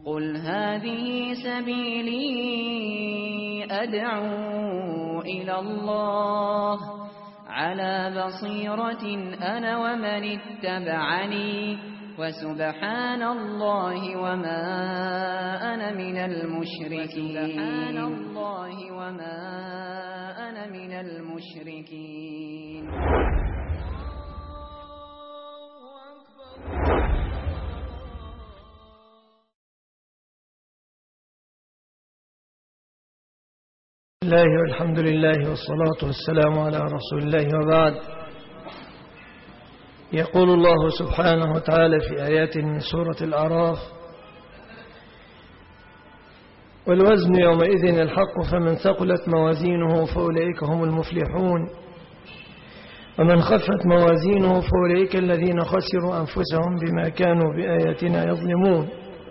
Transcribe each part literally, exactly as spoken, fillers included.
قل هذه سبيلي أدعو إلى الله على بصيرة أنا ومن اتبعني وسبحان الله وما أنا من المشركين سبحان الله وما أنا من المشركين. الله والحمد لله والصلاة والسلام على رسول الله وبعد. يقول الله سبحانه وتعالى في آيات من سورة الأعراف: والوزن يومئذ الحق فمن ثقلت موازينه فأولئك هم المفلحون ومن خفت موازينه فأولئك الذين خسروا أنفسهم بما كانوا بآياتنا يظلمون.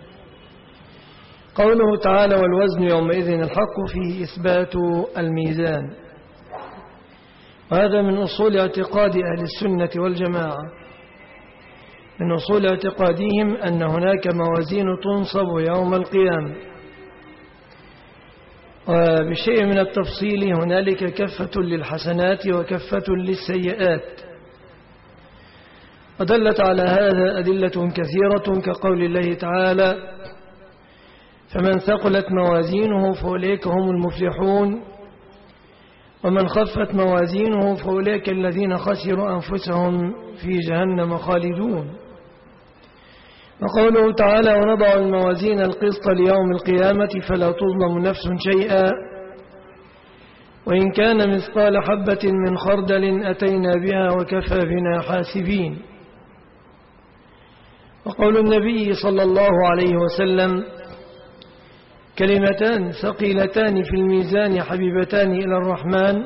قوله تعالى والوزن يومئذ الحق فيه إثبات الميزان، وهذا من أصول اعتقاد أهل السنة والجماعة. من أصول اعتقادهم أن هناك موازين تنصب يوم القيامة، وبشيء من التفصيل هنالك كفة للحسنات وكفة للسيئات، ودلت على هذا أدلة كثيرة كقول الله تعالى: فمن ثقلت موازينه فأولئك هم المفلحون ومن خفت موازينه فأولئك الذين خسروا أنفسهم في جهنم خالدون. وقوله تعالى: ونضع الموازين القسط ليوم القيامة فلا تظلم نفس شيئا وإن كان مثقال حبة من خردل أتينا بها وكفى بنا حاسبين. وقول النبي صلى الله عليه وسلم: كلمتان ثقيلتان في الميزان حبيبتان إلى الرحمن،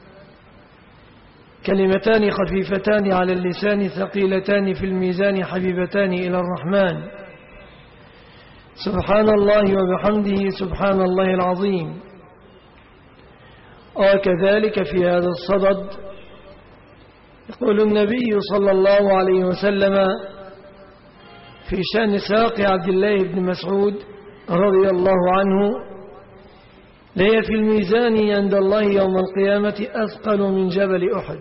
كلمتان خفيفتان على اللسان ثقيلتان في الميزان حبيبتان إلى الرحمن، سبحان الله وبحمده سبحان الله العظيم. وكذلك في هذا الصدد يقول النبي صلى الله عليه وسلم في شأن ساق عبد الله بن مسعود رضي الله عنه: لي في الميزان عند الله يوم القيامة أثقل من جبل أحد.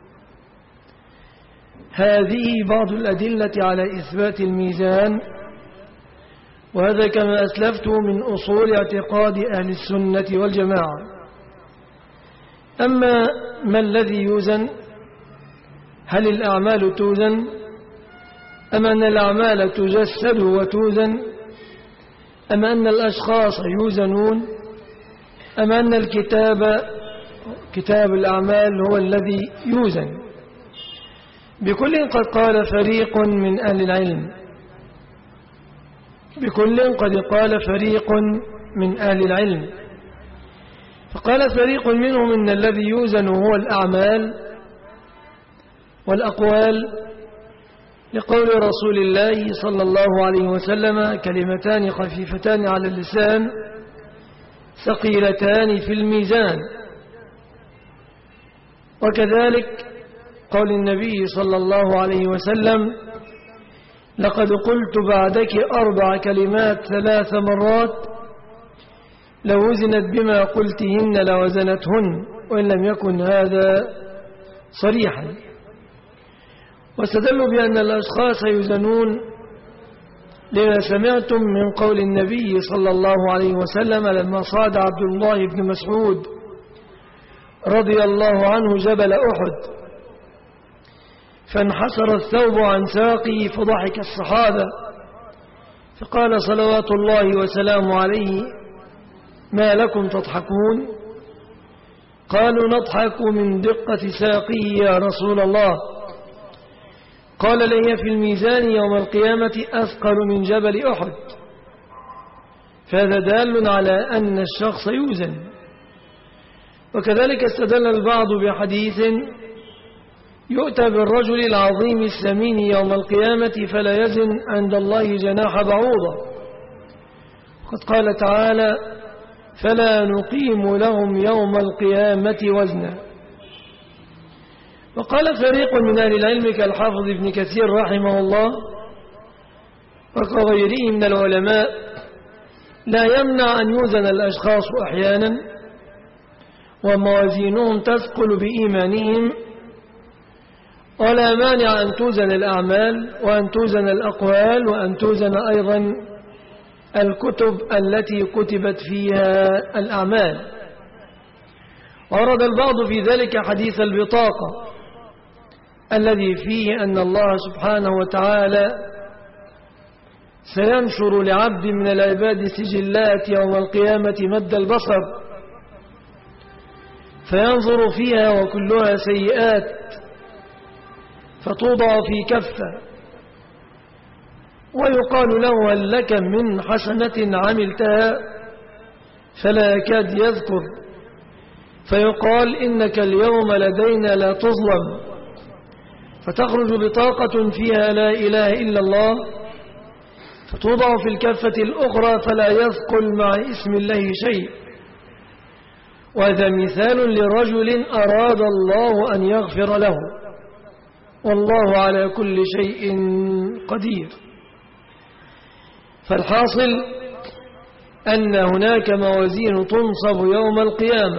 هذه بعض الأدلة على إثبات الميزان، وهذا كما أسلفت من أصول اعتقاد أهل السنة والجماعة. أما ما الذي يوزن؟ هل الأعمال توزن؟ أم أن الأعمال تجسد وتوزن؟ أم أن الأشخاص يوزنون؟ أم أن الكتاب كتاب الأعمال هو الذي يوزن؟ بكل قد قال فريق من أهل العلم بكل قد قال فريق من أهل العلم فقال فريق منهم إن الذي يوزن هو الأعمال والأقوال، لقول رسول الله صلى الله عليه وسلم: كلمتان خفيفتان على اللسان ثقيلتان في الميزان. وكذلك قول النبي صلى الله عليه وسلم: لقد قلت بعدك أربع كلمات ثلاث مرات لو وزنت بما قلتهن لوزنتهن، وإن لم يكن هذا صريحا. واستدلوا بأن الأشخاص يوزنون لما سمعتم من قول النبي صلى الله عليه وسلم لما صعد عبد الله بن مسعود رضي الله عنه جبل أحد فانحسر الثوب عن ساقه فضحك الصحابة، فقال صلوات الله وسلامه عليه: ما لكم تضحكون؟ قالوا: نضحك من دقة ساقه يا رسول الله. قال: لي في الميزان يوم القيامة أثقل من جبل أحد. فهذا دال على أن الشخص يوزن. وكذلك استدل البعض بحديث: يؤتى بالرجل العظيم السمين يوم القيامة فلا يزن عند الله جناح بعوضة. وقد قال تعالى: فلا نقيم لهم يوم القيامة وزنا. وقال فريق من أهل العلم كالحافظ ابن كثير رحمه الله وكغيره من العلماء: لا يمنع أن يوزن الأشخاص أحيانا وموازينهم تثقل بإيمانهم، ولا مانع أن توزن الأعمال وأن توزن الأقوال وأن توزن أيضا الكتب التي كتبت فيها الأعمال. ورد البعض في ذلك حديث البطاقة الذي فيه أن الله سبحانه وتعالى سينشر لعبد من العباد سجلات يوم القيامة مد البصر فينظر فيها وكلها سيئات، فتوضع في كفة ويقال له هل لك من حسنة عملتها؟ فلا يكاد يذكر، فيقال إنك اليوم لدينا لا تظلم، فتخرج بطاقة فيها لا إله إلا الله فتوضع في الكفة الأخرى فلا يثقل مع اسم الله شيء. وهذا مثال لرجل أراد الله أن يغفر له، والله على كل شيء قدير. فالحاصل أن هناك موازين تنصب يوم القيامة،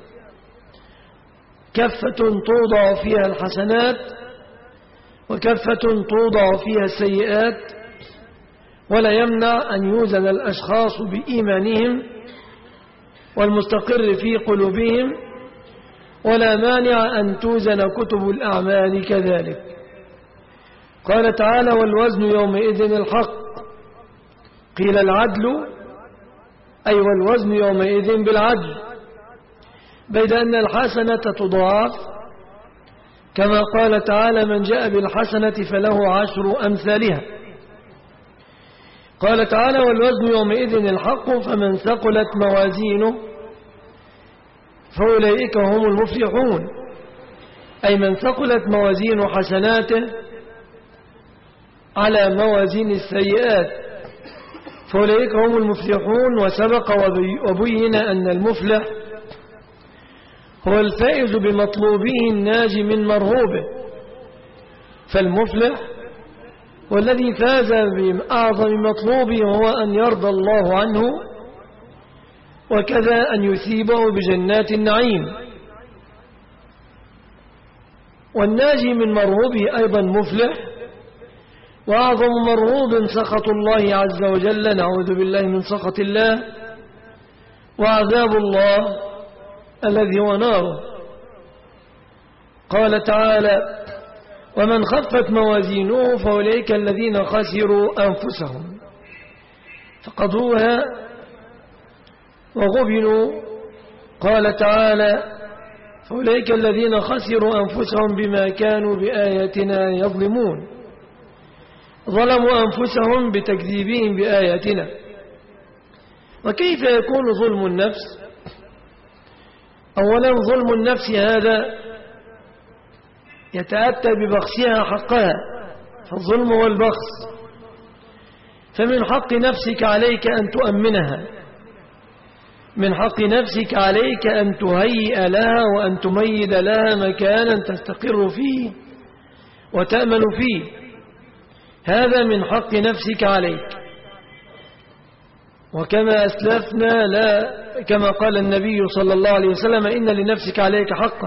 كفة توضع فيها الحسنات وكفة توضع فيها السيئات، ولا يمنع أن يوزن الأشخاص بإيمانهم والمستقر في قلوبهم، ولا مانع أن توزن كتب الأعمال كذلك. قال تعالى والوزن يومئذ الحق، قيل العدل أي والوزن يومئذ بالعدل، بيد أن الحسنة تضاعف كما قال تعالى من جاء بالحسنة فله عشر أمثالها. قال تعالى والوزن يومئذ الحق فمن ثقلت موازينه فأولئك هم المفلحون، أي من ثقلت موازين حسناته على موازين السيئات فأولئك هم المفلحون. وسبق وبين أن المفلح هو الفائز بمطلوبه الناجي من مرهوبه، فالمفلح والذي فاز بأعظم مطلوبه هو أن يرضى الله عنه، وكذا أن يثيبه بجنات النعيم. والناجي من مرهوبه أيضا مفلح، وأعظم مرهوب سخط الله عز وجل، نعوذ بالله من سخط الله، وعذاب الله الذي هو ناره. قال تعالى ومن خفت موازينه فأولئك الذين خسروا أنفسهم فقضوها وغبنوا. قال تعالى فأولئك الذين خسروا أنفسهم بما كانوا بآياتنا يظلمون، ظلموا أنفسهم بتكذيبهم بآياتنا. وكيف يكون ظلم النفس؟ أولا ظلم النفس هذا يتأتى ببخسها حقها، فالظلم هو البخس. فمن حق نفسك عليك أن تؤمنها، من حق نفسك عليك أن تهيئ لها وأن تميد لها مكانا تستقر فيه وتأمن فيه، هذا من حق نفسك عليك. وكما أسلفنا لا كما قال النبي صلى الله عليه وسلم إن لنفسك عليك حقا،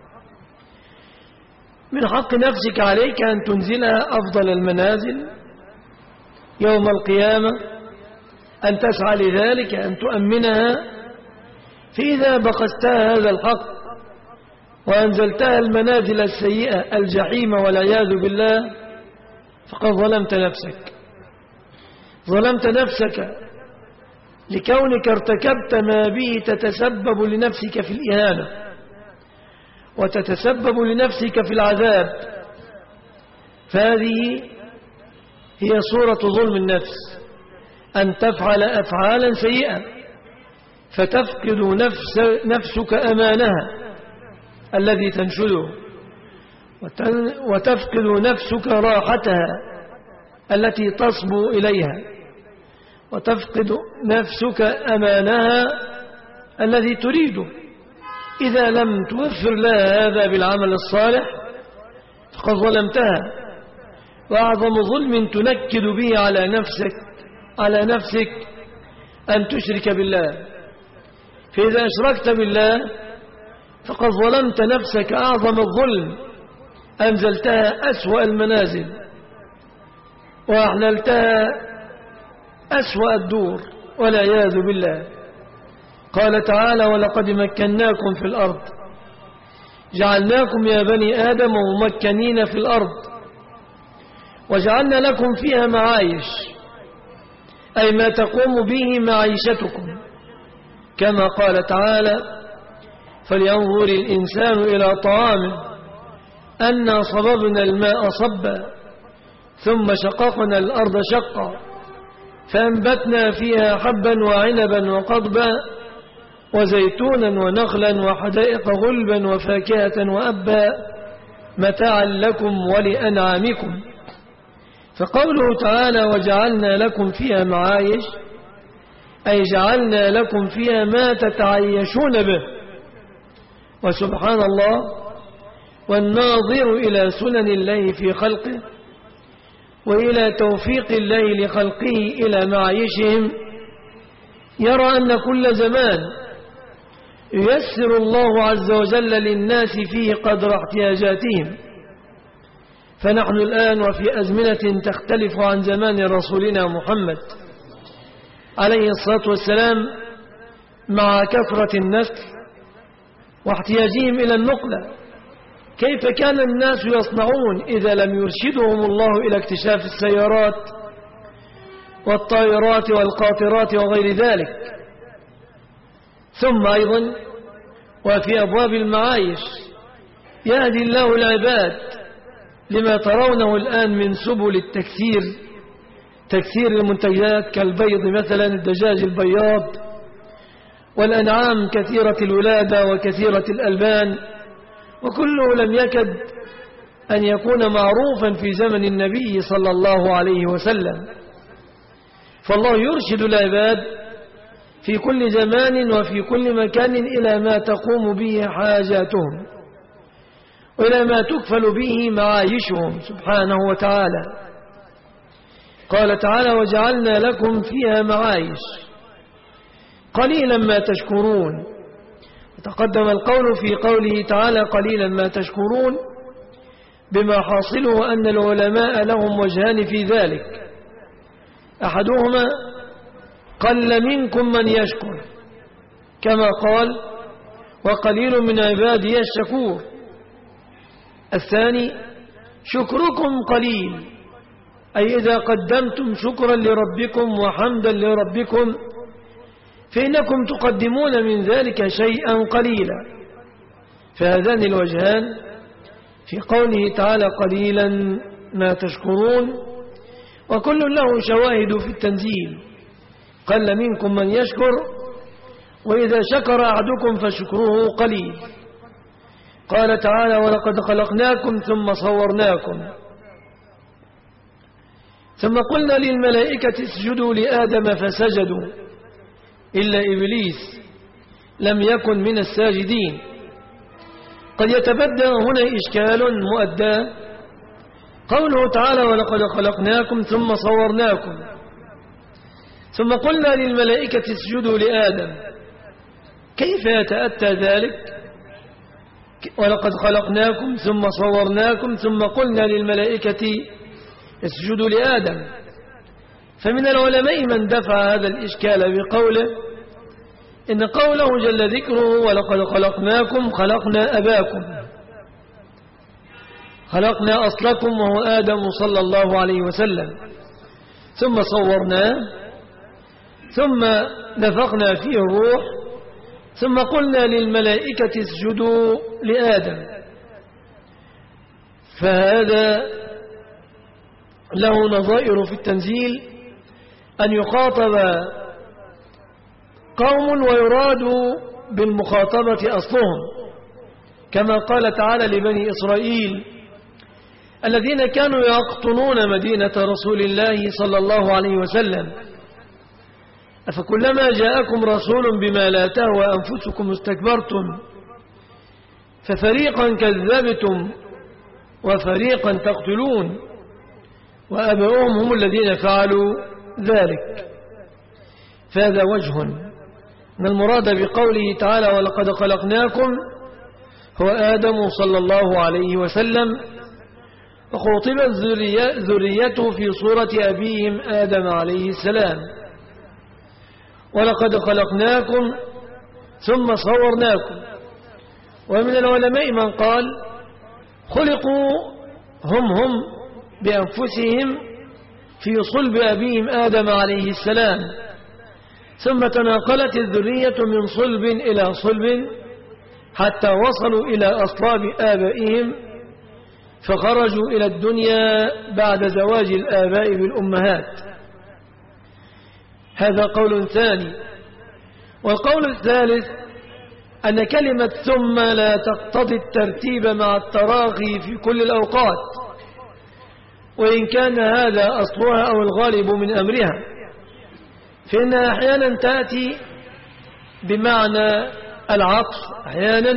من حق نفسك عليك أن تنزلها أفضل المنازل يوم القيامة، أن تسعى لذلك، أن تؤمنها. فإذا بخستها هذا الحق وأنزلتها المنازل السيئة الجحيم والعياذ بالله فقد ظلمت نفسك، ظلمت نفسك لكونك ارتكبت ما به تتسبب لنفسك في الإهانة وتتسبب لنفسك في العذاب. فهذه هي صورة ظلم النفس، أن تفعل أفعالا سيئة فتفقد نفس نفسك أمانها الذي تنشده، وتفقد نفسك راحتها التي تصبو إليها، وتفقد نفسك أمانها الذي تريده. إذا لم توفر لها هذا بالعمل الصالح فقد ظلمتها. وأعظم ظلم تنكد به على نفسك على نفسك أن تشرك بالله، فإذا أشركت بالله فقد ظلمت نفسك أعظم الظلم، أنزلتها أسوأ المنازل وأحللتها أسوأ الدور والعياذ بالله. قال تعالى: ولقد مكناكم في الأرض جعلناكم يا بني آدم ممكنين في الأرض وجعلنا لكم فيها معايش، أي ما تقوم به معيشتكم، كما قال تعالى: فلينظر الإنسان إلى طعامه أنا صببنا الماء صبا ثم شققنا الأرض شقا فأنبتنا فيها حبا وعنبا وقضبا وزيتونا ونخلا وحدائق غلبا وفاكهة وأبا متاعا لكم ولأنعامكم. فقوله تعالى: وجعلنا لكم فيها معايش، أي جعلنا لكم فيها ما تتعيشون به. وسبحان الله، والناظر إلى سنن الله في خلقه وإلى توفيق الله لخلقه إلى معايشهم يرى أن كل زمان ييسر الله عز وجل للناس فيه قدر احتياجاتهم. فنحن الآن وفي أزمنة تختلف عن زمان رسولنا محمد عليه الصلاة والسلام، مع كثرة النسل واحتياجهم إلى النقلة. كيف كان الناس يصنعون إذا لم يرشدهم الله إلى اكتشاف السيارات والطائرات والقاطرات وغير ذلك؟ ثم أيضا وفي أبواب المعايش يهدي الله العباد لما ترونه الآن من سبل التكثير، تكثير المنتجات كالبيض مثلا، الدجاج البياض، والأنعام كثيرة الولادة وكثيرة الألبان، وكله لم يكد أن يكون معروفا في زمن النبي صلى الله عليه وسلم. فالله يرشد العباد في كل زمان وفي كل مكان إلى ما تقوم به حاجاتهم وإلى ما تكفل به معايشهم سبحانه وتعالى. قال تعالى: وجعلنا لكم فيها معايش قليلا ما تشكرون. وتقدم القول في قوله تعالى: قليلا ما تشكرون، بما حاصله أن العلماء لهم وجهان في ذلك: أحدهما قل منكم من يشكر، كما قال: وقليل من عبادي الشكور. الثاني شكركم قليل، أي إذا قدمتم شكرا لربكم وحمدا لربكم فإنكم تقدمون من ذلك شيئا قليلا. فهذان الوجهان في قوله تعالى: قليلا ما تشكرون، وكل له شواهد في التنزيل: قل منكم من يشكر، وإذا شكر أحدكم فشكره قليل. قال تعالى: ولقد خلقناكم ثم صورناكم ثم قلنا للملائكة اسجدوا لآدم فسجدوا إلا إبليس لم يكن من الساجدين. قد يتبدأ هنا إشكال مؤدى: قوله تعالى: ولقد خلقناكم ثم صورناكم ثم قلنا للملائكة اسجدوا لآدم، كيف يتأتى ذلك؟ ولقد خلقناكم ثم صورناكم ثم قلنا للملائكة اسجدوا لآدم. فمن العلماء من دفع هذا الإشكال بقوله: إن قوله جل ذكره ولقد خلقناكم خلقنا أباكم، خلقنا أصلكم وهو آدم صلى الله عليه وسلم، ثم صورناه ثم نفخنا فيه الروح ثم قلنا للملائكة اسجدوا لآدم. فهذا له نظائر في التنزيل، أن يخاطب قوم ويراد بالمخاطبة أصلهم، كما قال تعالى لبني إسرائيل الذين كانوا يقطنون مدينة رسول الله صلى الله عليه وسلم: أفكلما جاءكم رسول بما لا تهوى أنفسكم استكبرتم ففريقا كذبتم وفريقا تقتلون وأباؤهم هم الذين فعلوا ذلك. فهذا وجه من المراد بقوله تعالى ولقد خلقناكم هو آدم صلى الله عليه وسلم، وخوطبت ذريته في صورة أبيهم آدم عليه السلام. ولقد خلقناكم ثم صورناكم. ومن العلماء من قال خلقوا هم هم بأنفسهم في صلب أبيهم آدم عليه السلام، ثم تناقلت الذرية من صلب إلى صلب حتى وصلوا إلى أصلاب آبائهم، فخرجوا إلى الدنيا بعد زواج الآباء بالأمهات. هذا قول ثاني. والقول الثالث أن كلمة ثم لا تقتضي الترتيب مع التراخي في كل الأوقات، وإن كان هذا أصلها أو الغالب من أمرها، فإنها أحيانا تأتي بمعنى العطف أحيانا،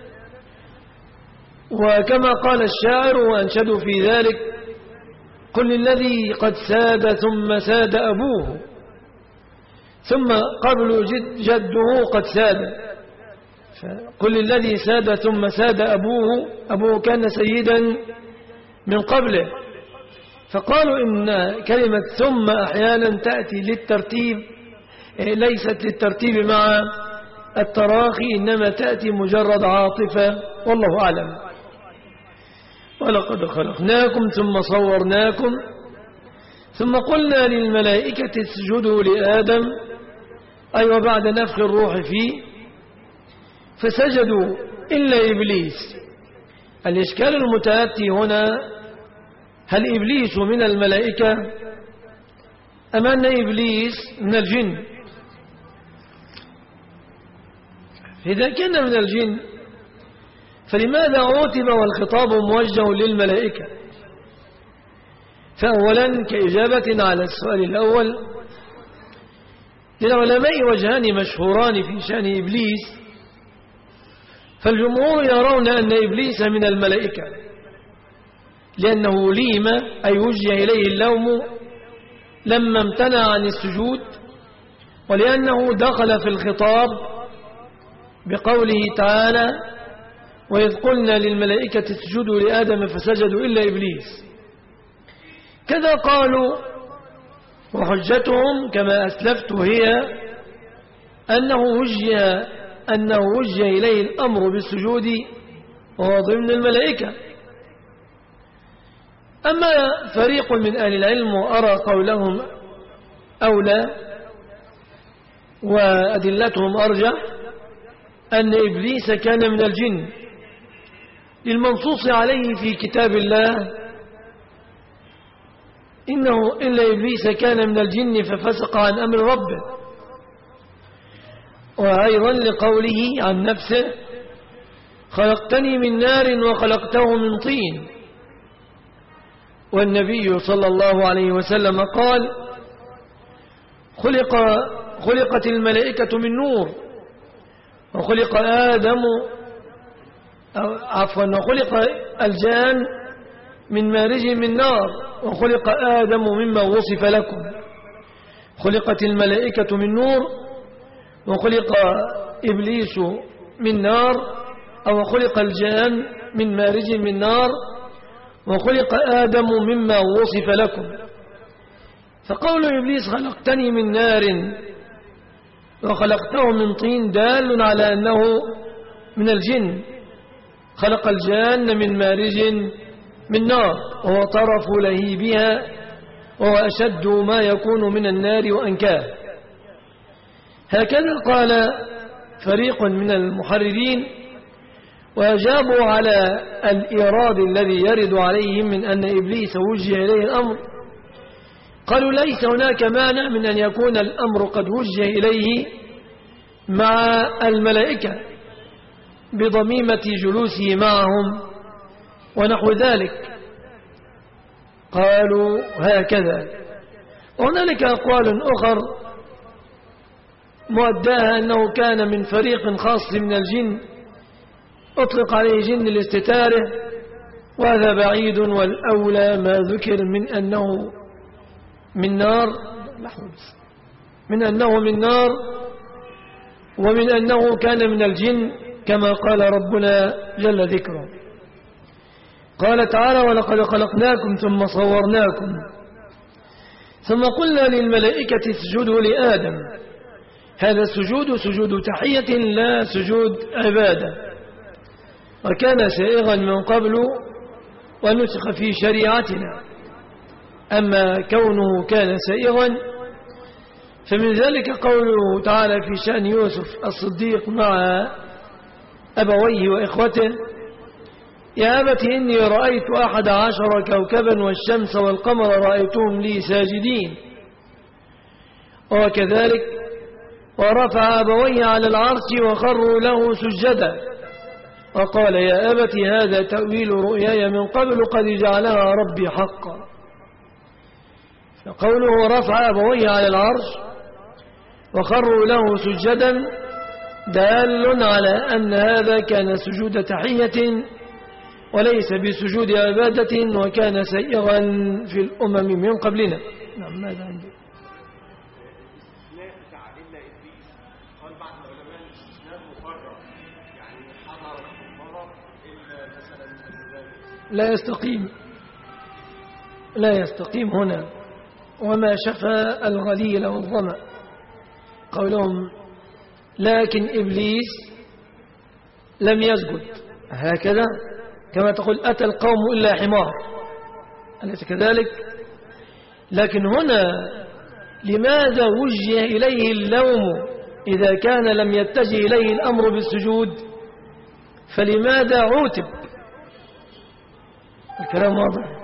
وكما قال الشاعر وأنشدوا في ذلك قل الذي قد ساد ثم ساد أبوه ثم قبل جد جده قد ساد. قل الذي ساد ثم ساد أبوه، أبوه كان سيدا من قبله. فقالوا إن كلمة ثم أحيانا تأتي للترتيب، ليست للترتيب مع التراخي، إنما تأتي مجرد عاطفة، والله أعلم. ولقد خلقناكم ثم صورناكم ثم قلنا للملائكة اسجدوا لآدم، أي أيوة وبعد نفخ الروح فيه، فسجدوا إلا إبليس. الإشكال المتأتي هنا هل إبليس من الملائكة أم أن إبليس من الجن؟ إذا كان من الجن فلماذا عوتب والخطاب موجه للملائكة؟ فأولا كإجابة على السؤال الأول، للعلماء وجهان مشهوران في شأن إبليس. فالجمهور يرون أن إبليس من الملائكة لأنه ليم أي وجه إليه اللوم لما امتنع عن السجود، ولأنه دخل في الخطاب بقوله تعالى وإذ قلنا للملائكة اسجدوا لآدم فسجدوا إلا إبليس. كذا قالوا، وحجتهم كما أسلفت هي أنه وجه, أنه وجه إليه الأمر بالسجود وهو ضمن الملائكة. أما فريق من أهل العلم وأرى قولهم أولى وأدلتهم أرجح أن إبليس كان من الجن للمنصوص عليه في كتاب الله إنه إلا إبليس كان من الجن ففسق عن أمر ربه، وأيضا لقوله عن نفسه خلقتني من نار وخلقته من طين. والنبي صلى الله عليه وسلم قال خلق خلقت الملائكة من نور وخلق آدم عفوا وخلق الجان من مارج من نار وخلق آدم مما وصف لكم. خلقت الملائكة من نور وخلق إبليس من نار، أو خلق الجان من مارج من نار وخلق آدم مما وصف لكم. فقول إبليس خلقتني من نار وخلقته من طين دال على أنه من الجن. خلق الجان من مارج من نار وهو طرف لهيبها وهو أشد ما يكون من النار وأنكاه. هكذا قال فريق من المحررين، وأجابوا على الإيراد الذي يرد عليهم من أن إبليس وجه إليه الأمر. قالوا ليس هناك مانع من أن يكون الأمر قد وجه إليه مع الملائكة بضميمة جلوسه معهم ونحو ذلك. قالوا هكذا. وهنالك أقوال أخر مؤداها أنه كان من فريق خاص من الجن أطلق عليه جن لاستتاره، وهذا بعيد، والأولى ما ذكر من أنه من نار من أنه من نار ومن أنه كان من الجن كما قال ربنا جل ذكره. قال تعالى ولقد خلقناكم ثم صورناكم ثم قلنا للملائكة اسجدوا لآدم. هذا السجود سجود تحية لا سجود عبادة، وكان سائغا من قبل ونسخ في شريعتنا. أما كونه كان سائغا فمن ذلك قوله تعالى في شأن يوسف الصديق مع أبويه وإخوته: يا أبت إني رأيت أحد عشر كوكبا والشمس والقمر رأيتهم لي ساجدين. وكذلك ورفع أبويه على العرش وخروا له سجدا وقال: يا أبت هذا تأويل رؤياي من قبل قد جعلها ربي حقا. فقوله رفع أبويه على العرش وخروا له سجدا دال على أن هذا كان سجود تحية وليس بسجود عبادة، وكان سائغا في الأمم من قبلنا. نعم. ماذا عندي؟ لا يستقيم لا يستقيم هنا. وما شفى الغليل والظمأ. قولهم لكن إبليس لم يسجد، هكذا كما تقول أتى القوم إلا حمار، أليس كذلك؟ لكن هنا لماذا وجه إليه اللوم إذا كان لم يتجه إليه الأمر بالسجود؟ فلماذا عوتب؟ الكلام واضح.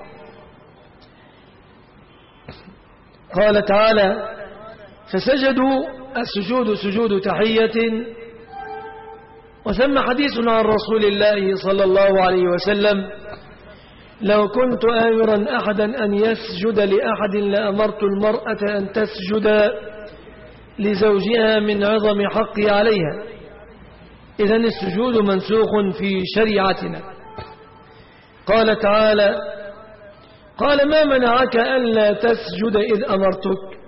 قال تعالى: فسجدوا. السجود سجود تحية. وثم حديث عن رسول الله صلى الله عليه وسلم: لو كنت آمرا أحدا أن يسجد لأحد لأمرت المرأة أن تسجد لزوجها من عظم حقه عليها. إذن السجود منسوخ في شريعتنا. قال تعالى: قال ما منعك ألا تسجد إذ أمرتك.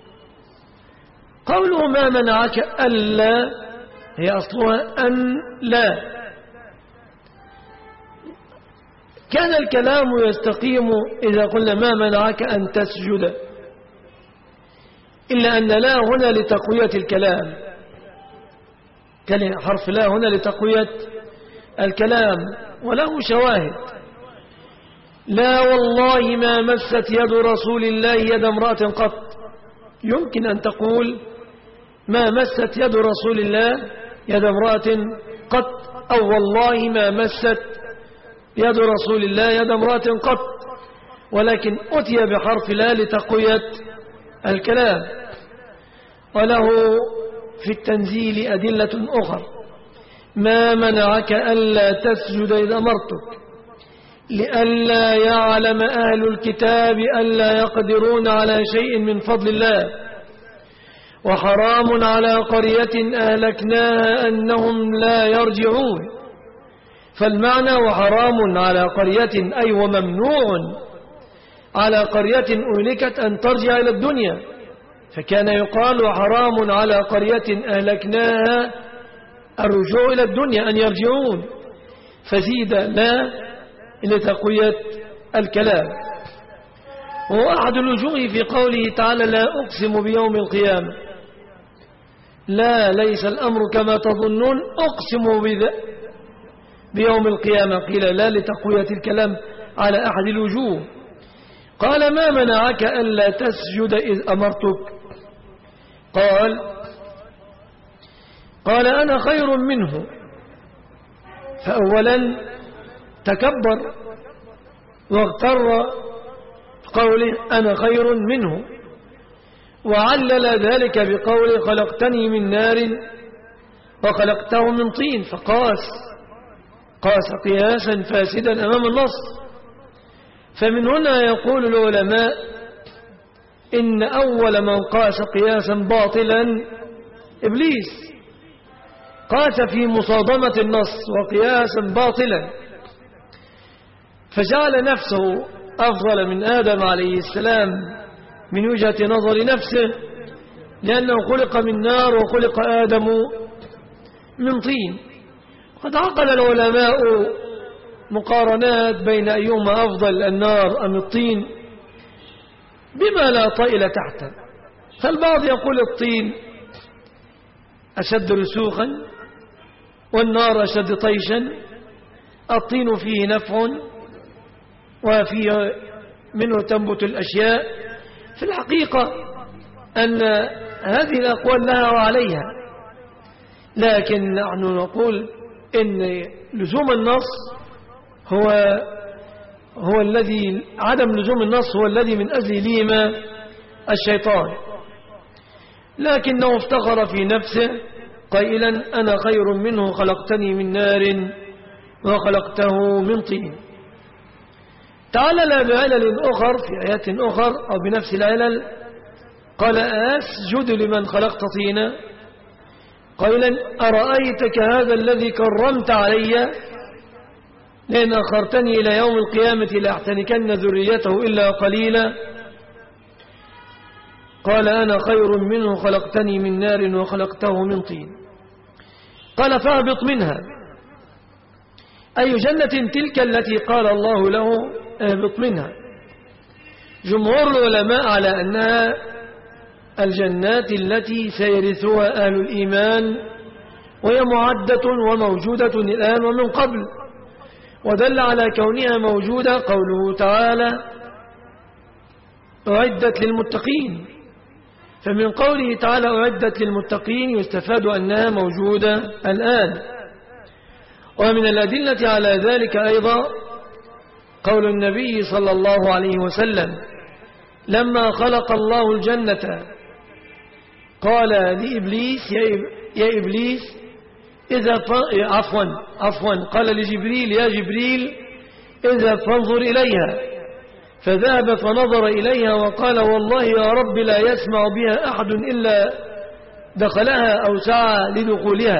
قوله ما منعك ألا هي أصلها أن لا. كان الكلام يستقيم إذا قلنا ما منعك أن تسجد، إلا أن لا هنا لتقوية الكلام، كان حرف لا هنا لتقوية الكلام وله شواهد. لا والله ما مست يد رسول الله يد امرأة قط. يمكن أن تقول ما مست يد رسول الله يد امرأة قط، أو والله ما مست يد رسول الله يد امرأة قط، ولكن أتي بحرف لا لتقوية الكلام. وله في التنزيل أدلة أخرى: ما منعك ألا تسجد إذ أمرتك لئلا يعلم أهل الكتاب ألا يقدرون على شيء من فضل الله، وحرام على قرية أهلكناها أنهم لا يرجعون. فالمعنى وحرام على قرية أي وممنوع على قرية أهلكت أن ترجع إلى الدنيا، فكان يقال وحرام على قرية أهلكناها الرجوع إلى الدنيا أن يرجعون، فزيد لا لتقوية الكلام. وهو أحد الوجوه في قوله تعالى: لا أقسم بيوم القيامة. لا ليس الأمر كما تظنون أقسم بيوم القيامة، قيل لا لتقوية الكلام على أحد الوجوه. قال ما منعك ألا تسجد إذ أمرتك؟ قال قال أنا خير منه. فأولا تكبر واغتر قوله أنا خير منه، وعلل ذلك بقوله خلقتني من نار وخلقته من طين، فقاس قاس قياسا فاسدا أمام النص. فمن هنا يقول العلماء إن أول من قاس قياسا باطلا إبليس، قاس في مصادمة النص وقياسا باطلا، فجعل نفسه أفضل من آدم عليه السلام من وجهة نظر نفسه، لأنه خلق من نار وخلق آدم من طين. قد عقد العلماء مقارنات بين أيهما أفضل، النار أم الطين، بما لا طائل تحته. فالبعض يقول الطين أشد رسوخا والنار أشد طيشا. الطين فيه نفع وفيه منه تنبت الأشياء. في الحقيقة أن هذه الأقوال لها وعليها، لكن نحن نقول إن لزوم النص هو هو الذي عدم لزوم النص هو الذي من أجل ليما الشيطان، لكنه افتخر في نفسه قائلا أنا خير منه خلقتني من نار وخلقته من طين. تعالى بعلل أخر في آيات أخر أو بنفس العلل، قال أسجد لمن خلقت طينا قائلا أرأيتك هذا الذي كرمت علي لأن أخرتني إلى يوم القيامة لأحتنكن ذريته إلا قليلا. قال أنا خير منه خلقتني من نار وخلقته من طين. قال فاهبط منها. أي جنة تلك التي قال الله له اهبط منها؟ جمهور العلماء على أنها الجنات التي سيرثها أهل الإيمان، وهي معدة وموجودة الآن ومن قبل، ودل على كونها موجودة قوله تعالى أعدت للمتقين. فمن قوله تعالى أعدت للمتقين يستفاد أنها موجودة الآن. ومن الأدلة على ذلك أيضا قول النبي صلى الله عليه وسلم لما خلق الله الجنة قال لإبليس يا إبليس إذا ف... عفوا عفوا قال لجبريل يا جبريل إذا فانظر إليها، فذهب فنظر إليها وقال والله يا رب لا يسمع بها أحد إلا دخلها أو سعى لدخولها،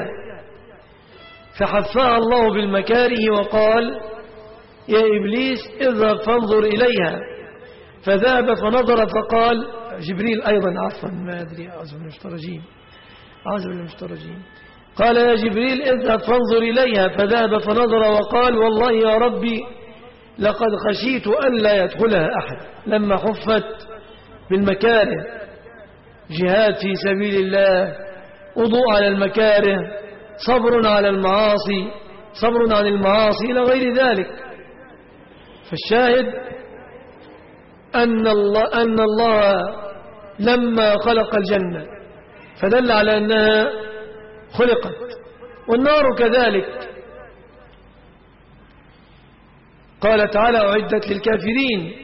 فحفها الله بالمكاره وقال يا إبليس اذهب فانظر إليها، فذهب فنظر فقال جبريل أيضا عفوا ما أدري أعوذ بالله من الشيطان الرجيم أعوذ بالله من الشيطان الرجيم قال يا جبريل اذهب فانظر إليها، فذهب فنظر وقال والله يا ربي لقد خشيت ألا يدخلها أحد. لما حفت بالمكاره، جهاد في سبيل الله، وضوء على المكاره، صبر على المعاصي، صبر عن المعاصي إلى غير ذلك. فالشاهد أن الله, أن الله لما خلق الجنة فدل على أنها خلقت، والنار كذلك. قال تعالى أعدت للكافرين.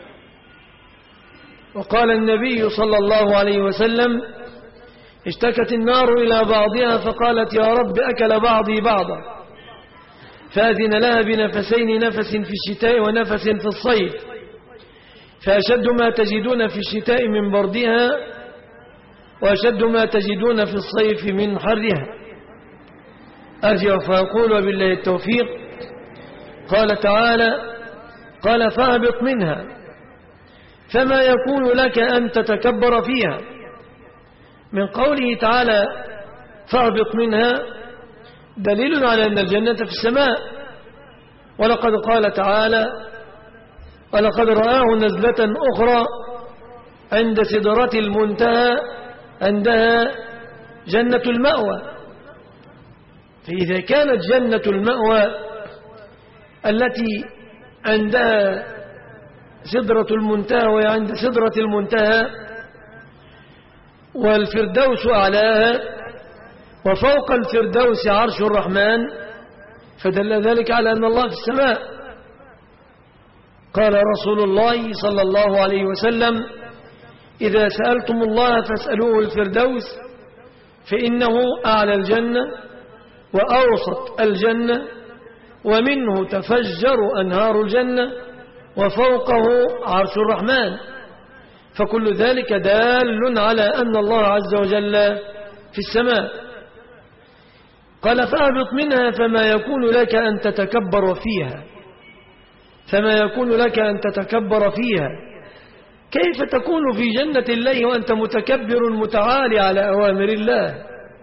وقال النبي صلى الله عليه وسلم اشتكت النار إلى بعضها فقالت يا رب أكل بعضي بعضا، فأذن لها بنفسين، نفس في الشتاء ونفس في الصيف، فأشد ما تجدون في الشتاء من بردها وأشد ما تجدون في الصيف من حرها. أرجع فأقول وبالله التوفيق. قال تعالى قال فاهبط منها فما يكون لك أن تتكبر فيها. من قوله تعالى فاهبط منها دليل على أن الجنة في السماء، ولقد قال تعالى ولقد رآه نزلة أخرى عند سدرة المنتهى عندها جنة المأوى. فإذا كانت جنة المأوى التي عندها سدرة المنتهى وهي عند سدرة المنتهى والفردوس أعلاها وفوق الفردوس عرش الرحمن، فدل ذلك على أن الله في السماء. قال رسول الله صلى الله عليه وسلم إذا سألتم الله فاسألوه الفردوس فإنه أعلى الجنة وأوسط الجنة ومنه تفجر أنهار الجنة وفوقه عرش الرحمن، فكل ذلك دال على أن الله عز وجل في السماء. قال فاهبط منها فما يكون لك أن تتكبر فيها، فما يكون لك أن تتكبر فيها. كيف تكون في جنة الله وأنت متكبر متعالي على أوامر الله؟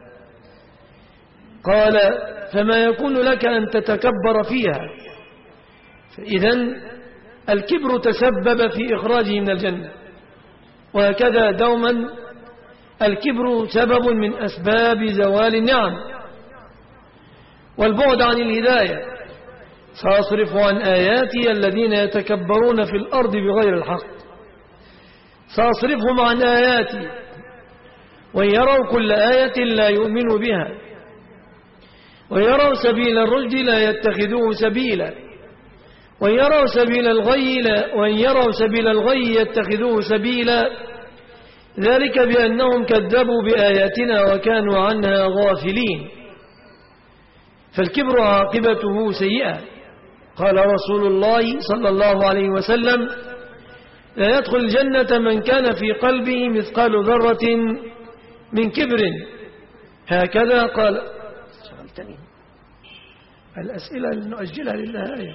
قال فما يكون لك أن تتكبر فيها. فإذن الكبر تسبب في إخراجه من الجنة، وهكذا دوما الكبر سبب من أسباب زوال النعم والبعد عن الهداية. سأصرف عن آياتي الذين يتكبرون في الأرض بغير الحق. سأصرفهم عن آياتي ويروا كل آية لا يؤمنوا بها، ويروا سبيل الرشد لا يتخذوه سبيلا، ويروا سبيل الغي لا وإن يروا سبيل الغي يتخذوه سبيلا، ذلك بأنهم كذبوا بآياتنا وكانوا عنها غافلين. فالكبر عاقبته سيئة. قال رسول الله صلى الله عليه وسلم لا يدخل الجنة من كان في قلبه مثقال ذرة من كبر. هكذا قال. الأسئلة نؤجلها للنهاية.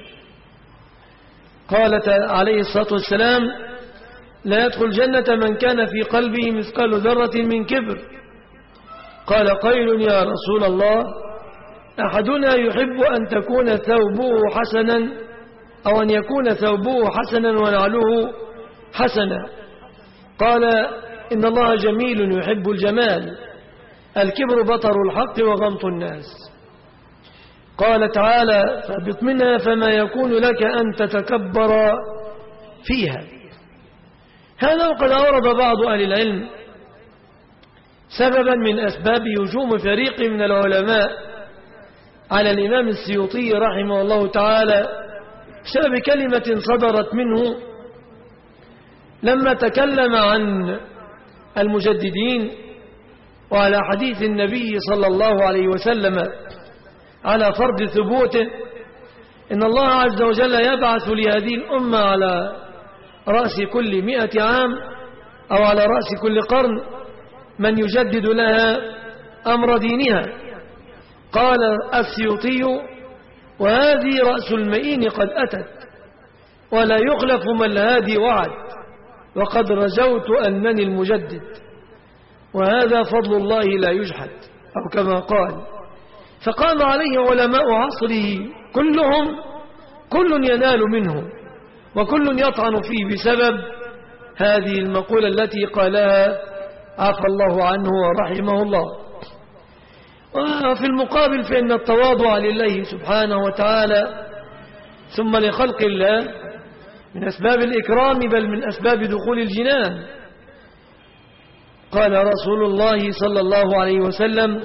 قالت عليه الصلاة والسلام لا يدخل الجنة من كان في قلبه مثقال ذرة من كبر. قال قيل يا رسول الله أحدنا يحب أن تكون ثوبه حسنا أو أن يكون ثوبه حسنا ونعله حسنا. قال إن الله جميل يحب الجمال، الكبر بطر الحق وغمط الناس. قال تعالى فاهبط منها فما يكون لك أن تتكبر فيها. هذا وقد أورد بعض أهل العلم سببا من أسباب هجوم فريق من العلماء على الإمام السيوطي رحمه الله تعالى بسبب كلمة صدرت منه لما تكلم عن المجددين وعلى حديث النبي صلى الله عليه وسلم على فرض ثبوته إن الله عز وجل يبعث لهذه الأمة على رأس كل مئة عام أو على رأس كل قرن من يجدد لها أمر دينها. قال السيوطي وهذه رأس المئين قد أتت ولا يخلف ما الهادي وعد وقد رجوت أنني المجدد وهذا فضل الله لا يجحد أو كما قال. فقام عليه علماء عصره كلهم كل ينال منه وكل يطعن فيه بسبب هذه المقولة التي قالها عفى الله عنه ورحمه الله. وفي المقابل فإن التواضع لله سبحانه وتعالى ثم لخلق الله من أسباب الإكرام بل من أسباب دخول الجنان. قال رسول الله صلى الله عليه وسلم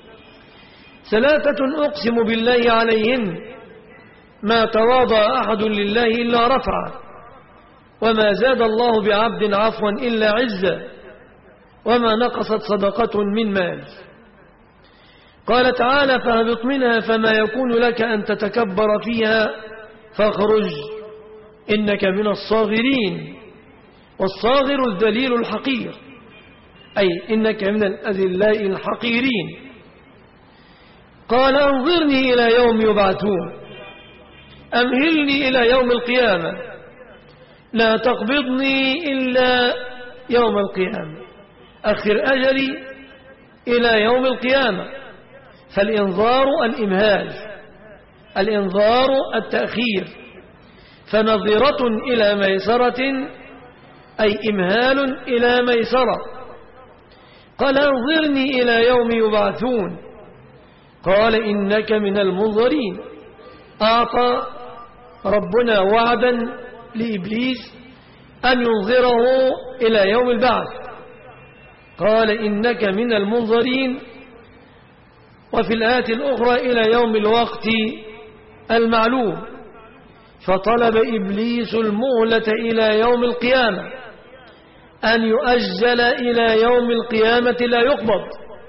ثلاثة أقسم بالله عليهن ما تواضع أحد لله إلا رفعه وما زاد الله بعبد عفوا إلا عزا وما نقصت صدقة من مال. قال تعالى فاهبط منها فما يكون لك أن تتكبر فيها فاخرج إنك من الصاغرين. والصاغر الذليل الحقير أي إنك من الأذلاء الحقيرين. قال انظرني إلى يوم يبعثون أمهلني إلى يوم القيامة لا تقبضني إلا يوم القيامة أخر أجلي إلى يوم القيامة. فالإنظار الإمهال، الإنظار التأخير، فنظرة إلى ميسرة أي إمهال إلى ميسرة. قال انظرني إلى يوم يبعثون قال إنك من المنظرين. أعطى ربنا وعدا لإبليس أن ينظره إلى يوم البعث قال إنك من المنظرين. وفي الآية الأخرى إلى يوم الوقت المعلوم. فطلب إبليس المهلة إلى يوم القيامة أن يؤجل إلى يوم القيامة لا يقبض.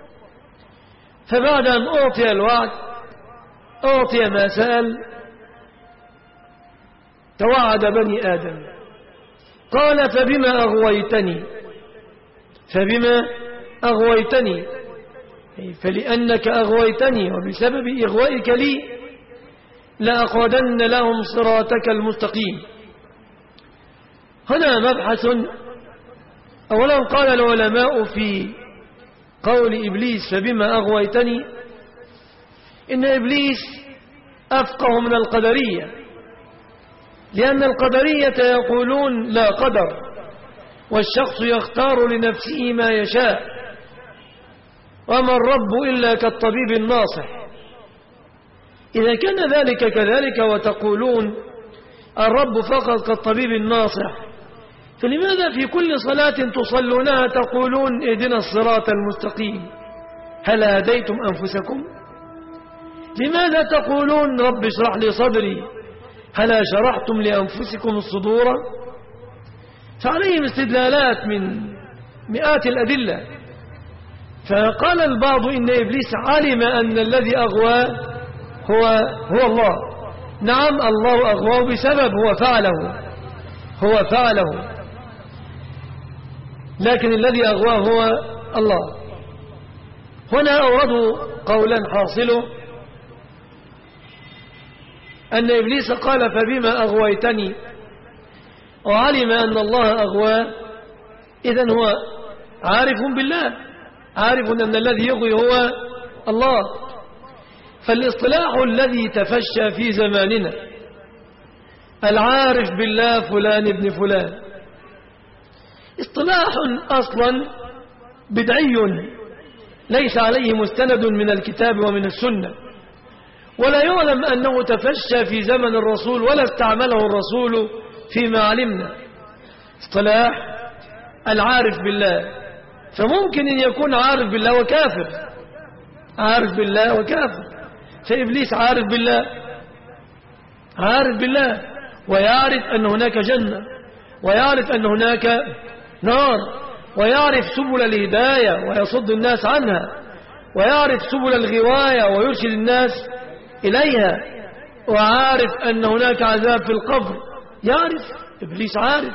فبعد أن أعطي الوعد أعطي ما سأل توعد بني آدم. قال فبما أغويتني فبما أغويتني فلأنك أغويتني وبسبب إغوائك لي لأقعدن لهم صراطك المستقيم. هنا مبحث أولا قال العلماء في قول إبليس فبما أغويتني إن إبليس أفقه من القدرية، لأن القدرية يقولون لا قدر والشخص يختار لنفسه ما يشاء وما الرب إلا كالطبيب الناصح. إذا كان ذلك كذلك وتقولون الرب فقط كالطبيب الناصح، فلماذا في كل صلاة تصلونها تقولون اهدنا الصراط المستقيم؟ هل هديتم أنفسكم؟ لماذا تقولون رب اشرح لي صدري؟ هل شرحتم لأنفسكم الصدور؟ فعليهم استدلالات من مئات الأدلة. فقال البعض إن إبليس علم أن الذي أغوى هو, هو الله. نعم الله أغواه بسبب هو فعله هو فعله لكن الذي أغواه هو الله. هنا أوردوا قولا حاصله أن إبليس قال فبما أغويتني وعلم أن الله أغواه، إذن هو عارف بالله، عارف أن الذي يغوي هو الله. فالاصطلاح الذي تفشى في زماننا العارف بالله فلان ابن فلان اصطلاح أصلا بدعي ليس عليه مستند من الكتاب ومن السنة، ولا يعلم أنه تفشى في زمن الرسول ولا استعمله الرسول فيما علمنا. اصطلاح العارف بالله، فممكن أن يكون عارف بالله وكافر، عارف بالله وكافر. فإبليس عارف بالله عارف بالله ويعرف أن هناك جنة ويعرف أن هناك نار ويعرف سبل الهداية ويصد الناس عنها ويعرف سبل الغواية ويرشد الناس إليها وعارف أن هناك عذاب في القبر. يعرف إبليس عارف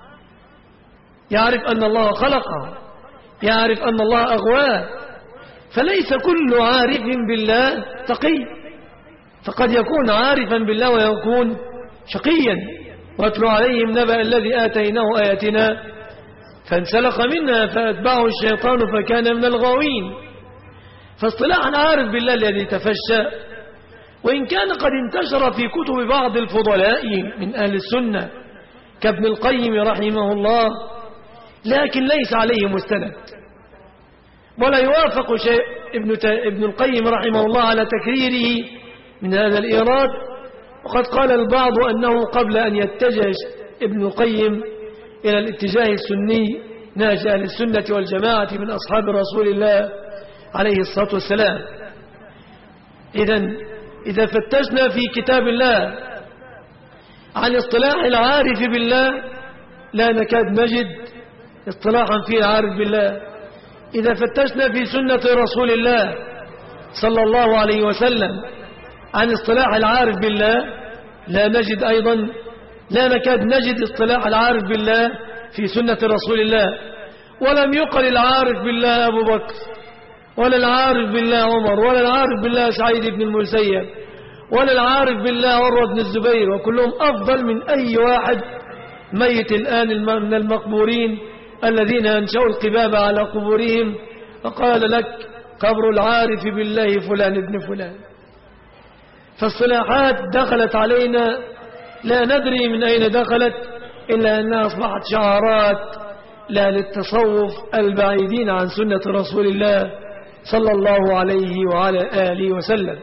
يعرف أن الله خلقه، يعرف أن الله أغواه. فليس كل عارف بالله تقي، فقد يكون عارفا بالله ويكون شقيا. واتل عليهم نبأ الذي آتيناه آياتنا فانسلخ منها فأتبعه الشيطان فكان من الغاوين. فاصطلاح العارف بالله الذي تفشى، وإن كان قد انتشر في كتب بعض الفضلاء من أهل السنة كابن القيم رحمه الله، لكن ليس عليه مستند ولا يوافق شيء ابن, ابن القيم رحمه الله على تكريره من هذا الإيراد. وقد قال البعض أنه قبل أن يتجه ابن القيم إلى الاتجاه السني ناج أهل السنة والجماعة من أصحاب رسول الله عليه الصلاة والسلام. إذن إذا فتشنا في كتاب الله عن اصطلاح العارف بالله لا نكاد نجد اصطلاحا فيه العارف بالله. إذا فتشنا في سنة رسول الله صلى الله عليه وسلم عن اصطلاح العارف بالله لا نجد أيضا لا نكاد نجد اصطلاح العارف بالله في سنة رسول الله. ولم يقل العارف بالله أبو بكر ولا العارف بالله عمر ولا العارف بالله سعيد بن المسيب ولا العارف بالله عروة بن الزبير، وكلهم أفضل من أي واحد ميت الآن من المقبورين الذين أنشأوا القباب على قبورهم وقال لك قبر العارف بالله فلان ابن فلان. فالصلاحات دخلت علينا لا ندري من أين دخلت إلا أنها أصبحت شعارات لا للتصوف البعيدين عن سنة رسول الله صلى الله عليه وعلى آله وسلم.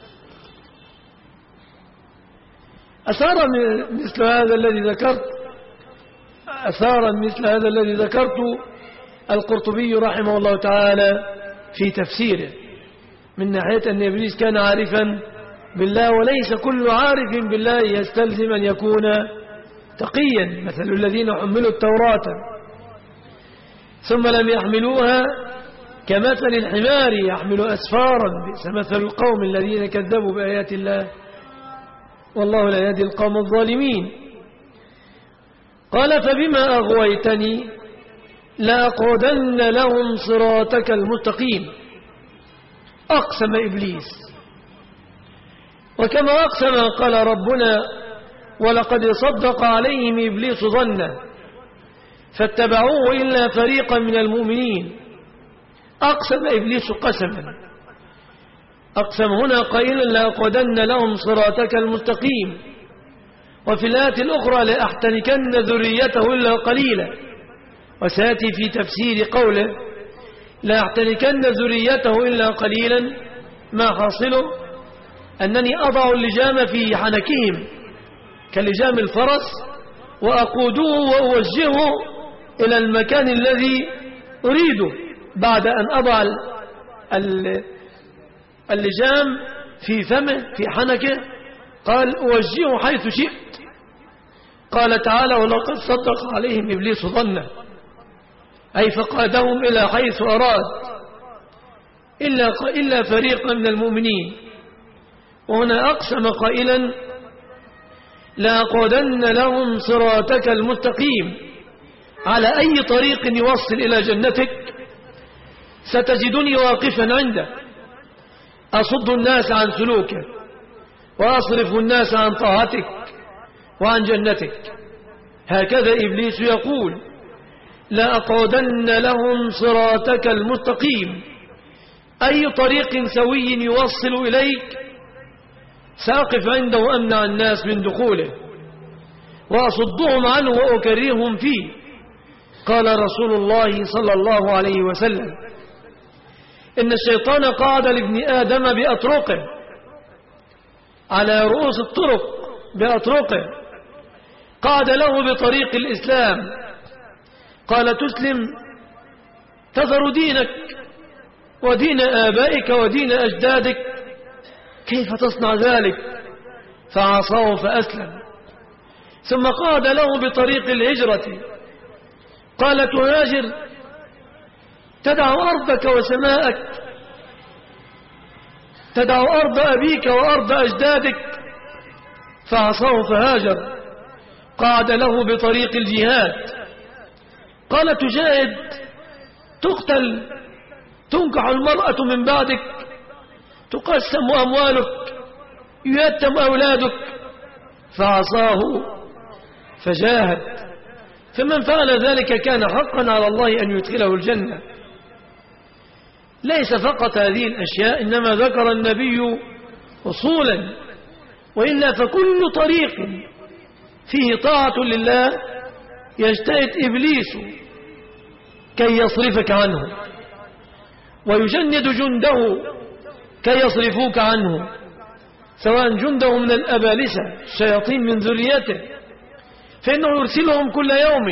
أثار مثل هذا الذي ذكرت أثارا مثل هذا الذي ذكرت القرطبي رحمه الله تعالى في تفسيره من ناحية أن إبليس كان عارفا بالله، وليس كل عارف بالله يستلزم أن يكون تقيا. مثل الذين حملوا التوراة ثم لم يحملوها كمثل الحمار يحمل أسفارا، بئس مثل القوم الذين كذبوا بآيات الله والله لا يهدي القوم الظالمين. قال فبما أغويتني لأقعدن لهم صراطك المستقيم. أقسم إبليس، وكما أقسم قال ربنا ولقد صدق عليهم إبليس ظنه فاتبعوه إلا فريقا من المؤمنين. أقسم إبليس قسما، أقسم هنا قائلا لأقعدن لهم صراطك المستقيم، وفي الآية الأخرى لأحتنكن ذريته إلا قليلا. وسيأتي في تفسير قوله لأحتنكن ذريته إلا قليلا ما حاصله أنني أضع اللجام في حنكهم كلجام الفرس وأقوده وأوجهه إلى المكان الذي أريده بعد أن أضع اللجام في فمه في حنكه. قال أوجهه حيث شئت. قال تعالى ولقد صدق عليهم إبليس ظنه، أي فقادهم إلى حيث أراد إلا, إلا فريقا من المؤمنين. وهنا أقسم قائلا لأقعدن لهم صراطك المستقيم، على أي طريق يوصل إلى جنتك ستجدني واقفا عنده، أصد الناس عن سلوكه وأصرف الناس عن طاعتك وعن جنتك. هكذا إبليس يقول لأقعدن لهم صراطك المستقيم، أي طريق سوي يوصل إليك سأقف عنده وأمنع الناس من دخوله وأصدهم عنه وأكرههم فيه. قال رسول الله صلى الله عليه وسلم إن الشيطان قعد لابن آدم بأطرقه، على رؤوس الطرق بأطرقه، قعد له بطريق الإسلام، قال تسلم تذر دينك ودين آبائك ودين أجدادك، كيف تصنع ذلك؟ فعصاه فأسلم. ثم قعد له بطريق الهجرة، قال تهاجر تدع أرضك وسماءك، تدع أرض أبيك وأرض أجدادك، فعصاه فهاجر. قعد له بطريق الجهاد، قال تجاهد تقتل تنكح المرأة من بعدك، تقسم أموالك ييتم أولادك، فعصاه فجاهد. فمن فعل ذلك كان حقا على الله أن يدخله الجنة. ليس فقط هذه الأشياء، إنما ذكر النبي أصولا، وإلا فكل طريق فيه طاعة لله يجتهد إبليس كي يصرفك عنه ويجند جنده كي يصرفوك عنه، سواء جنده من الأبالسة الشياطين من ذريته، فإنه يرسلهم كل يوم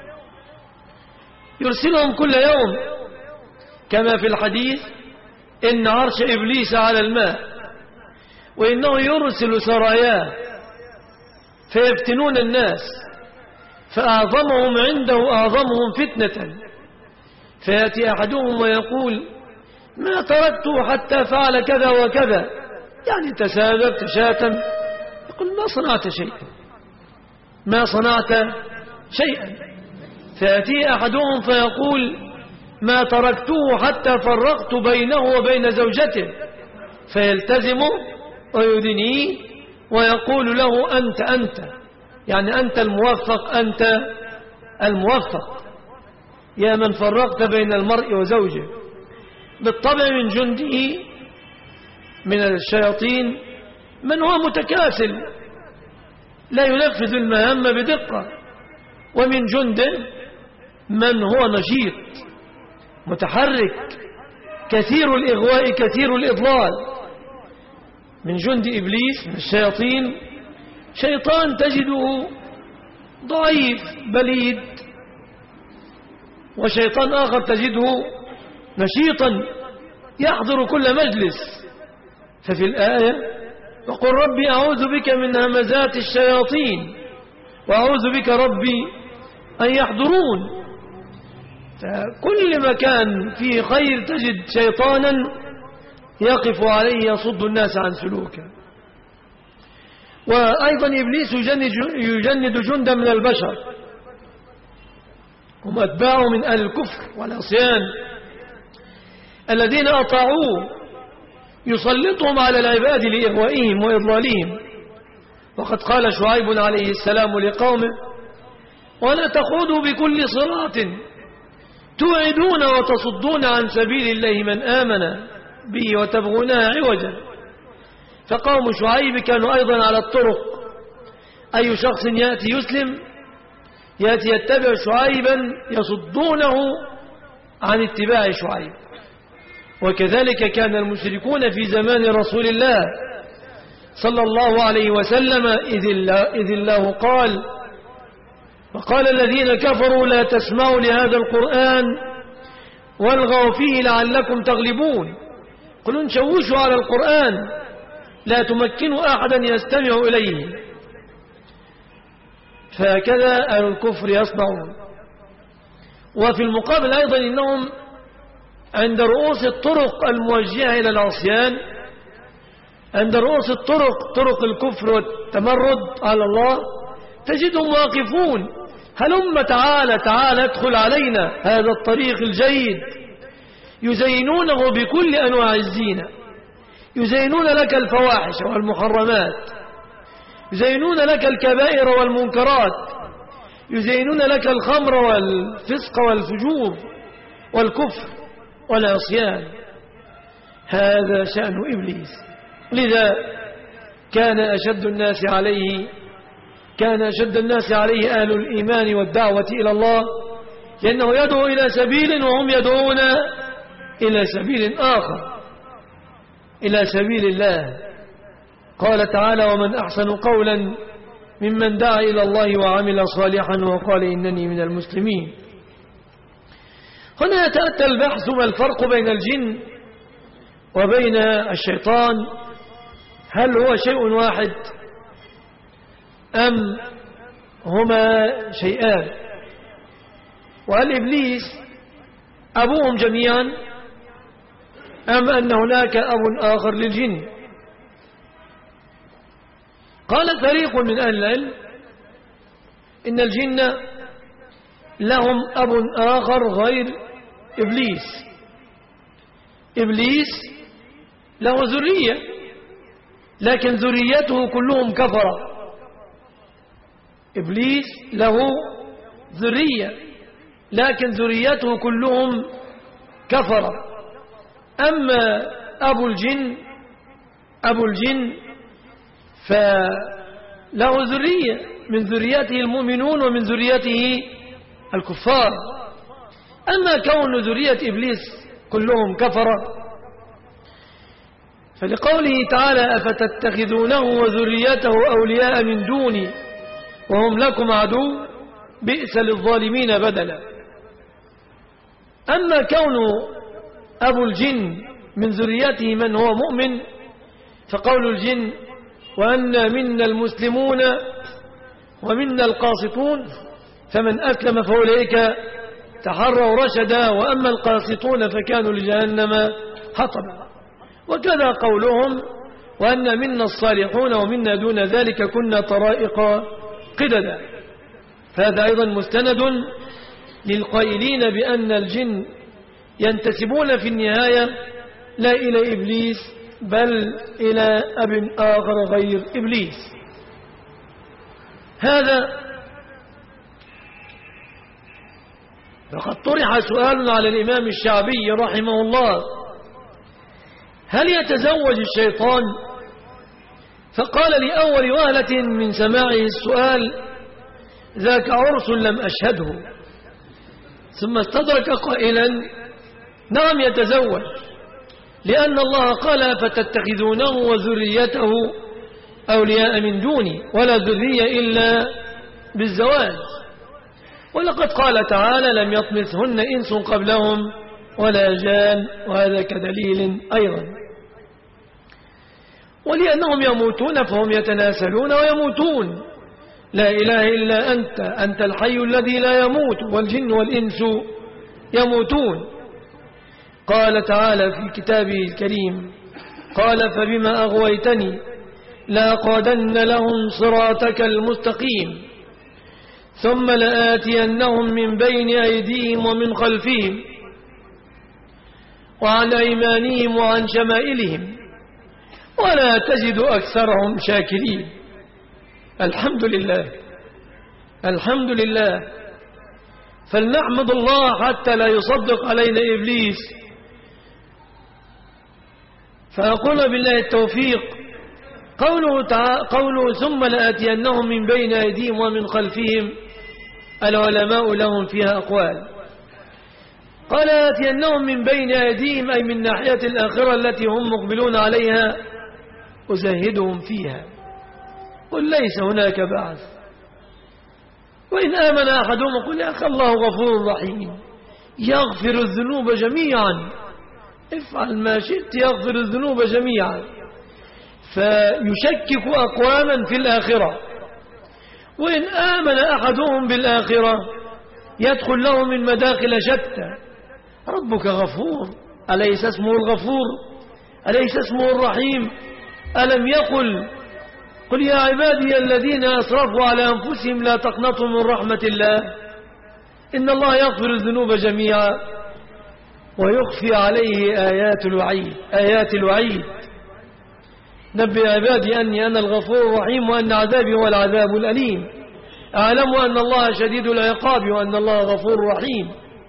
يرسلهم كل يوم كما في الحديث إن عرش إبليس على الماء، وإنه يرسل سراياه فيفتنون الناس، فأعظمهم عنده أعظمهم فتنة، فيأتي أحدهم ويقول ما تركته حتى فعل كذا وكذا، يعني تسابق تشاتم، يقول ما صنعت شيئا ما صنعت شيئا. فيأتي أحدهم فيقول ما تركته حتى فرقت بينه وبين زوجته، فيلتزم ويدنيه ويقول له أنت أنت يعني أنت الموفق أنت الموفق، يا من فرقت بين المرء وزوجه. بالطبع من جنده من الشياطين من هو متكاسل لا ينفذ المهام بدقة، ومن جنده من هو نشيط متحرك كثير الإغواء كثير الإضلال. من جند إبليس من الشياطين شيطان تجده ضعيف بليد، وشيطان آخر تجده نشيطا يحضر كل مجلس. ففي الآية وقل ربي أعوذ بك من همزات الشياطين وأعوذ بك ربي أن يحضرون. فكل مكان فيه خير تجد شيطانا يقف عليه يصد الناس عن سلوكه. وأيضا إبليس يجند جندا من البشر هم أتباعه من أهل الكفر والعصيان الذين أطاعوه، يسلطهم على العباد لإغوائهم وإضلالهم. وقد قال شعيب عليه السلام لقومه ولا تخوضوا بكل صراط توعدون وتصدون عن سبيل الله من آمن به وتبغونها عوجا. فقوم شعيب كانوا أيضا على الطرق. أي شخص يأتي يسلم يأتي يتبع شعيبا يصدونه عن اتباع شعيب. وكذلك كان المشركون في زمان رسول الله صلى الله عليه وسلم، إذ الله, إذ الله قال: وقال الذين كفروا لا تسمعوا لهذا القرآن والغوا فيه لعلكم تغلبون. قلوا انشوشوا على القرآن لا تمكنوا أحدا يستمع إليه. فهكذا أهل الكفر يصنعون. وفي المقابل أيضا إنهم عند رؤوس الطرق الموجهة إلى العصيان، عند رؤوس الطرق طرق الكفر والتمرد على الله، تجدهم واقفون: هلم تعالى تعالى ادخل علينا هذا الطريق الجيد. يزينونه بكل أنواع الزينة، يزينون لك الفواحش والمحرمات، يزينون لك الكبائر والمنكرات، يزينون لك الخمر والفسق والفجور والكفر والعصيان. هذا شأن إبليس. لذا كان أشد الناس عليه كان أشد الناس عليه أهل الإيمان والدعوة إلى الله، لأنه يدعو إلى سبيل وهم يدعون إلى سبيل آخر، إلى سبيل الله. قال تعالى: ومن أحسن قولا ممن دعا إلى الله وعمل صالحا وقال إنني من المسلمين. هنا يتأتى البحث ما الفرق بين الجن وبين الشيطان. هل هو شيء واحد أم هما شيئان؟ وهل إبليس أبوهم جميعا أم أن هناك أب آخر للجن؟ قال فريق من أهل العلم إن الجن لهم أب آخر غير إبليس. إبليس له ذرية، لكن ذريته كلهم كفرة. إبليس له ذرية، لكن ذريته كلهم كفرة. أما أبو الجن أبو الجن فله ذرية، من ذريته المؤمنون ومن ذريته الكفار. أما كون ذرية إبليس كلهم كفرة، فلقوله تعالى: أفتتخذونه وذريته أولياء من دوني وهم لكم عدو بئس للظالمين بدلا. أما كون أبو الجن من ذريته من هو مؤمن، فقول الجن: وأنا منا المسلمون ومنا القاسطون فمن أسلم فأولئك تحروا رشدا وأما القاسطون فكانوا لجهنم حطبا. وكذا قولهم: وأن منا الصالحون ومنا دون ذلك كنا طرائق قددا. فهذا أيضا مستند للقائلين بأن الجن ينتسبون في النهاية لا إلى إبليس بل إلى أب آخر غير إبليس. هذا فقد طرح سؤال على الإمام الشعبي رحمه الله: هل يتزوج الشيطان؟ فقال لأول وهلة من سماعه السؤال: ذاك عرس لم أشهده. ثم استدرك قائلا: نعم يتزوج، لأن الله قال: فتتخذونه وذريته أولياء من دوني، ولا ذرية إلا بالزواج. ولقد قال تعالى: لم يطمثهن إنس قبلهم ولا جان، وهذا كدليل أيضا. ولأنهم يموتون فهم يتناسلون ويموتون. لا إله إلا أنت، أنت الحي الذي لا يموت، والجن والإنس يموتون. قال تعالى في كتابه الكريم: قال: فبما أغويتني لأقعدن لهم صراطك المستقيم ثم لآتينهم من بين أيديهم ومن خلفهم وعن أيمانهم وعن شمائلهم ولا تجد أكثرهم شاكرين. الحمد لله الحمد لله. فلنحمد الله حتى لا يصدق علينا إبليس. فأقول بالله التوفيق. قوله, تعالى قوله ثم لآتينهم من بين أيديهم ومن خلفهم، العلماء لهم فيها أقوال. قال آتينهم من بين أيديهم أي من ناحية الآخرة التي هم مقبلون عليها أزهدهم فيها، قل ليس هناك بعث. وإن آمن أحدهم قل يا أخي الله غفور رحيم يغفر الذنوب جميعا، افعل ما شئت يغفر الذنوب جميعا. فيشكك أقواما في الآخرة. وإن آمن أحدهم بالآخرة يدخل له من مداخل شتى. ربك غفور، أليس اسمه الغفور؟ أليس اسمه الرحيم؟ ألم يقل قل يا عبادي الذين أسرفوا على أنفسهم لا تقنطوا من رحمة الله إن الله يغفر الذنوب جميعا، ويخفي عليه آيات الوعيد آيات الوعيد نبئ عبادي أني أنا الغفور الرحيم وأن عذابي هو العذاب الأليم، أعلموا أن الله شديد العقاب وأن الله غفور رحيم،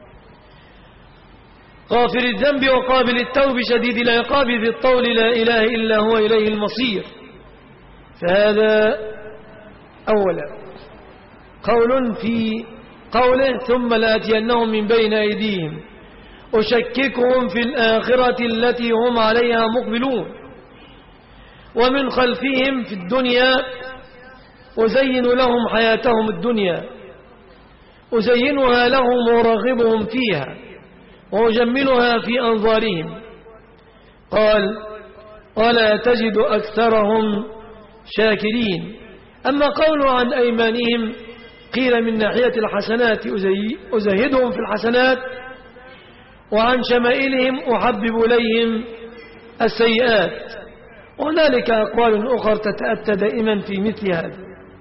غافر الذنب وقابل التوب شديد العقاب ذي الطول لا إله إلا هو إليه المصير. فهذا أولا قول في قوله ثم لآتينهم من بين أيديهم أشككهم في الآخرة التي هم عليها مقبلون، ومن خلفهم في الدنيا أزين لهم حياتهم الدنيا أزينها لهم وراغبهم فيها وأجملها في أنظارهم. قال ولا تجد أكثرهم شاكرين. أما قوله عن أيمانهم قيل من ناحية الحسنات أزهدهم في الحسنات، وعن شمائلهم أحبب إليهم السيئات. وهنالك أقوال أخرى تتأتى دائما في مثل هذا.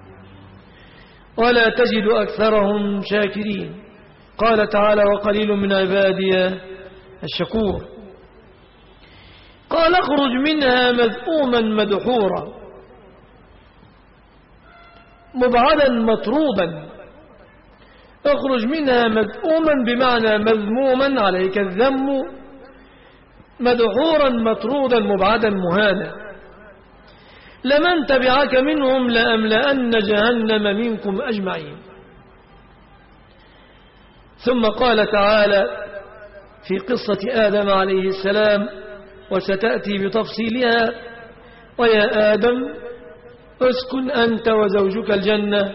ولا تجد أكثرهم شاكرين. قال تعالى وقليل من عبادي الشكور. قال اخرج منها مذءوما مدحورا مبعدا مطرودا. اخرج منها مذءوما بمعنى مذموما عليك الذم، مدحورا مطرودا مبعدا مهانا. لمن تبعك منهم لأملأن جهنم منكم أجمعين. ثم قال تعالى في قصة آدم عليه السلام وستأتي بتفصيلها ويا آدم اسكن أنت وزوجك الجنة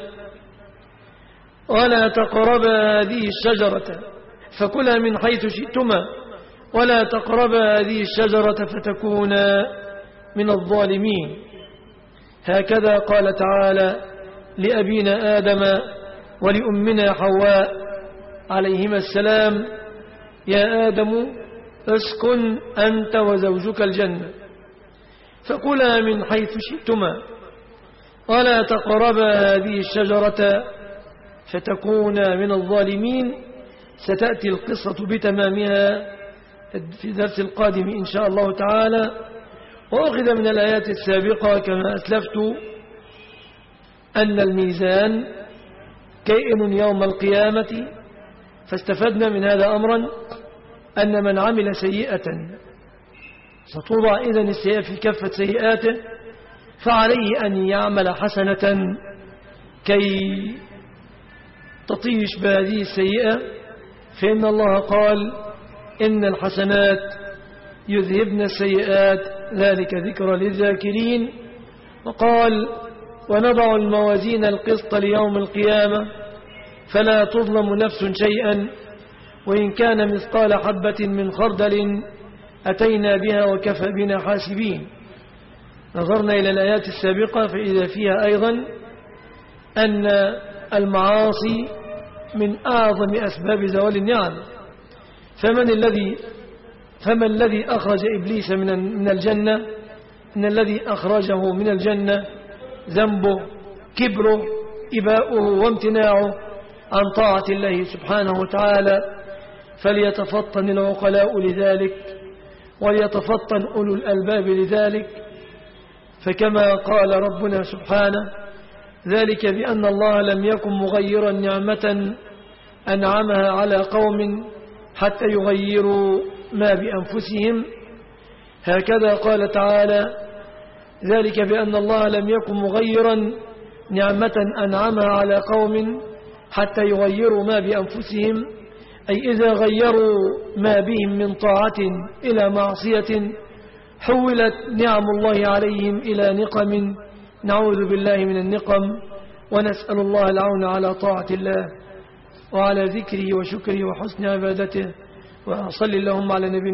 ولا تقربا هذه الشجرة فكلا من حيث شئتما ولا تقربا هذه الشجرة فتكونا من الظالمين. هكذا قال تعالى لأبينا آدم ولأمنا حواء عليهما السلام يا آدم اسكن أنت وزوجك الجنة فكلا من حيث شئتما ولا تقربا هذه الشجرة فتكونا من الظالمين. ستأتي القصة بتمامها في الدرس القادم إن شاء الله تعالى. وأخذ من الآيات السابقة كما أسلفت أن الميزان كائن يوم القيامة، فاستفدنا من هذا أمرا أن من عمل سيئة ستوضع إذن السيئة في كفة سيئاته، فعليه أن يعمل حسنة كي تطيش بهذه السيئة، فإن الله قال إن الحسنات يذهبن السيئات ذلك ذكرى للذاكرين. وقال ونضع الموازين القسط ليوم القيامة فلا تظلم نفس شيئا وإن كان مثقال حبة من خردل أتينا بها وكفى بنا حاسبين. نظرنا إلى الآيات السابقة فإذا فيها أيضا أن المعاصي من أعظم أسباب زوال النعم. فمن الذي فما الذي أخرج إبليس من الجنة؟ إن الذي أخرجه من الجنة ذنبه كبره إباؤه وامتناعه عن طاعة الله سبحانه وتعالى. فليتفطن العقلاء لذلك وليتفطن أولو الألباب لذلك. فكما قال ربنا سبحانه ذلك بأن الله لم يكن مغيرا نعمة أنعمها على قوم حتى يغيروا ما بأنفسهم. هكذا قال تعالى: ذلك بأن الله لم يكن مغيرا نعمة أنعمها على قوم حتى يغيروا ما بأنفسهم، أي إذا غيروا ما بهم من طاعة إلى معصية حولت نعم الله عليهم إلى نقم. نعوذ بالله من النقم، ونسأل الله العون على طاعة الله وعلى ذكره وشكره وحسن عبادته. وصل اللهم على نبينا